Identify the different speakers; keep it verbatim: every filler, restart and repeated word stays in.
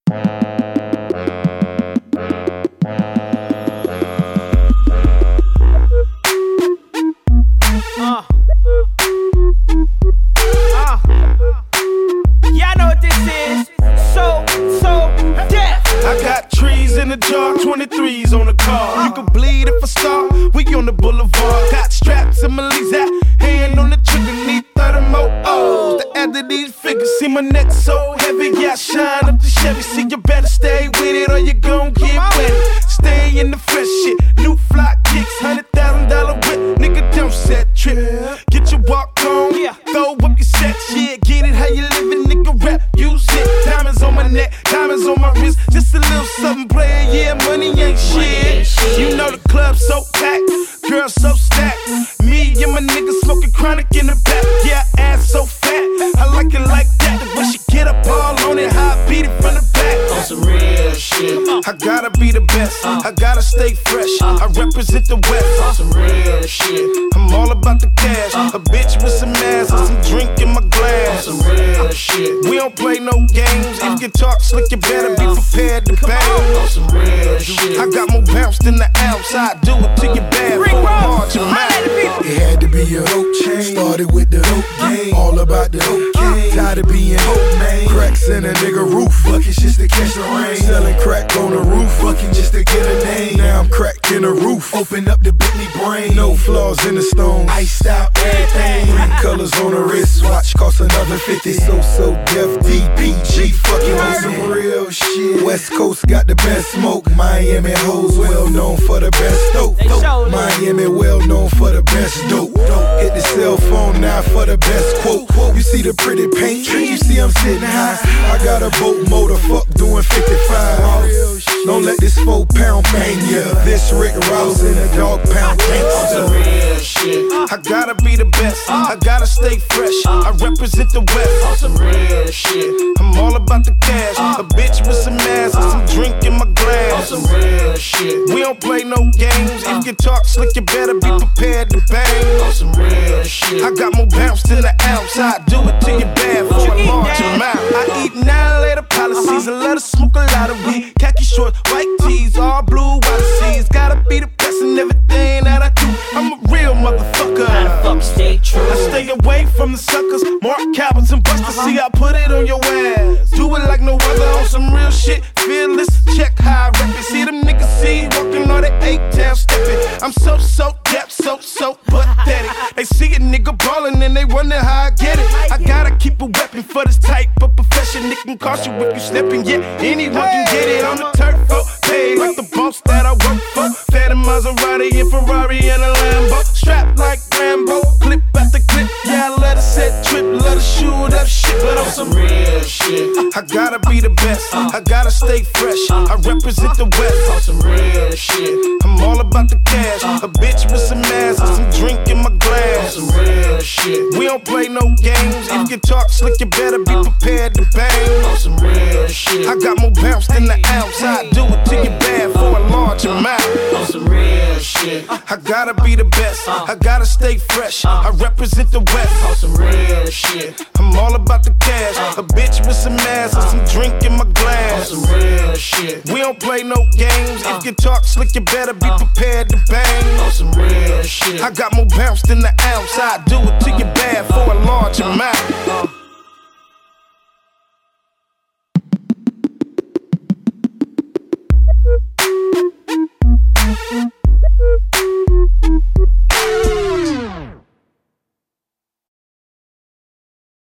Speaker 1: Uh. Uh. Y'all know what this is. So, so, death.
Speaker 2: I got trees in the jar, twenty-threes on the car. You can bleed if I start, we on the boulevard. Got straps in my leaves out, hand on the trigger, need thirty more O's to add to these figures. See my neck so heavy, yeah, I shine up the Chevy. See, you better stay with it or you gon' get wet. Stay in the fresh shit, new fly kicks, hundred thousand dollar whip, nigga don't set trip. Get your walk on, yeah. Throw up your set, yeah, get it how you living, nigga rap, use it. Diamonds on my neck, diamonds on my wrist, just a little something, player, yeah, money ain't shit. You know the club so packed, girls so stacked. Me and my niggas smoking chronic in the back, yeah, ass so fat, I like it like that. The way she get up all on it, how I beat it from the back.
Speaker 3: On some real shit,
Speaker 2: I gotta be the best, I gotta stay fresh, I represent the West.
Speaker 3: on some real shit,
Speaker 2: I'm all about the cash, a bitch with some ass and some drink in my
Speaker 3: on
Speaker 2: glass.
Speaker 3: some real shit,
Speaker 2: We don't play no games, if you talk slick, you better be prepared to
Speaker 3: on
Speaker 2: bang.
Speaker 3: some real shit.
Speaker 2: I got more bounce than the ounce, I do it to your bad
Speaker 1: Rick
Speaker 2: for a
Speaker 1: Ross,
Speaker 2: large
Speaker 1: holla
Speaker 2: amount.
Speaker 1: at the people.
Speaker 4: It had to be a dope chain. Started with the dope game. All about the dope game. Tired of being hope, man. Cracks in a nigga roof. Buckets just to catch the rain. Selling crack on the roof. Fucking just to get a name. Now I'm cracked in the roof. Open up the Bentley brain. No flaws in the stone. Iced out everything. Three colors on the wrist. Watch cost another fifty. So, so deaf D P G. Fucking on some real shit. West Coast got the best smoke. Miami hoes well known for the best dope.
Speaker 1: They show it.
Speaker 4: Miami well known for the best dope. Hit the cell phone now for the best quote. You see the pretty paint, you see I'm sitting high. I got a boat motor, fuck doing fifty-five. Don't let this four pound bang ya. This Rick Ross in a dog pound
Speaker 3: On some
Speaker 4: gangster.
Speaker 3: real shit,
Speaker 2: I gotta be the best, I gotta stay fresh, I represent the
Speaker 3: on
Speaker 2: West.
Speaker 3: some real shit,
Speaker 2: I'm all about the cash, a bitch with some ass and some drink in my
Speaker 3: on
Speaker 2: glass.
Speaker 3: some real shit,
Speaker 2: We don't play no games, if you talk slick, you better be prepared to bang.
Speaker 3: on some real shit,
Speaker 2: I got more bounce than the ounce, I do it to your bad for a large amount. I eat nine later policies and let her smoke a lot of weed. Khaki shorts, white tees, all blue, white seas. Gotta be the best in everything that I do. I'm a real motherfucker.
Speaker 3: how the fuck stay true?
Speaker 2: I stay away from the suckers, Mark Calvins and Buster. See, I put it on your ass. Do it like no other on some real shit. Fearless, check how I rep it. See them niggas see walking on that eight-tail stepping. I'm so, so deep, so, so pathetic. They see a nigga ballin' and they wonder how I get it. I gotta keep a weapon for this type of profession. It can cost you if you slippin', yeah. Anyone can get it on the turf, oh, paid like the boss that I work for. Fat a Maserati and Ferrari and a Lambo. Strapped like Rambo, clip after clip. Yeah, I let her set trip, let her shoot up shit. But on
Speaker 3: On
Speaker 2: some
Speaker 3: some real shit,
Speaker 2: I gotta be the best, I gotta stay fresh, I represent the
Speaker 3: on
Speaker 2: West.
Speaker 3: some real shit,
Speaker 2: I'm all about the cash, a bitch with some ass and some drink in my
Speaker 3: on
Speaker 2: glass.
Speaker 3: some real shit,
Speaker 2: We don't play no games, if you talk slick, you better be prepared to bang.
Speaker 3: on some real shit,
Speaker 2: I got more bounce than the ounce, I do it to your bad for a large amount.
Speaker 3: on some real shit,
Speaker 2: I gotta be the best, I gotta stay fresh, I represent the
Speaker 3: on
Speaker 2: West.
Speaker 3: some real shit,
Speaker 2: I'm all about the cash, a bitch with some ass and some drink in my
Speaker 3: on
Speaker 2: glass.
Speaker 3: some real shit,
Speaker 2: We don't play no games, if you talk slick, you better be prepared to bang.
Speaker 3: on some real shit.
Speaker 2: I got more bounce than the ounce, I do it to your bad for a large amount.